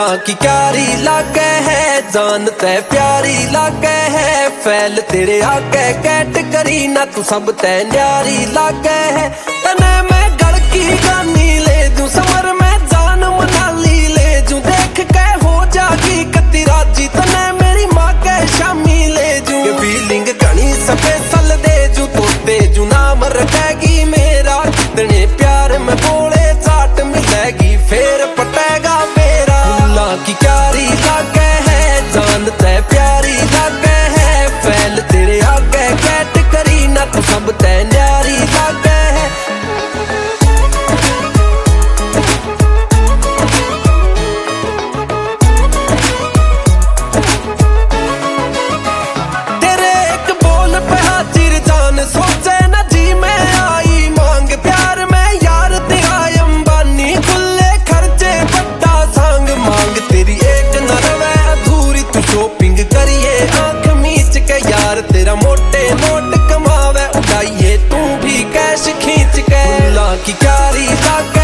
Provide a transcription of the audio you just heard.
फूला की क्यारी लागे है, जानते प्यारी लागे है, फैल तेरे आगे कैटगरी ना तू सब ते न्यारी लागे है। तने मैं गढ़ की गानी ले दूं, समर में जान मनाली ले जूं, देख के हो जागी कती राजी, तने मेरी माँ के शामी ले जूं, फीलिंग घनी स्पेशल दे जूं, तोते जू नाम रखेगी मेरा, कितने प्यार में बोले चाट मिलेगी फिर पटेगा मेरा। फूला की क्यारी लागे है, जानते प्यारी लागे है, फैल तेरे आगे कैटगरी ना तू सब ते न्यारी लागे है। तेरे एक बोल पे हाजिर जान, सोचे न जी मैं आई मांग, प्यार में यार तेरा अंबानी, खुले खर्चे बट्टा सांग, मांग तेरी एक न रवे अधूरी, तू शॉपिंग करिए आंख मीच के यार, तेरा मोटे नोट कमावे उड़ाइए तू भी कैश खींच के। फूला की क्यारी लागे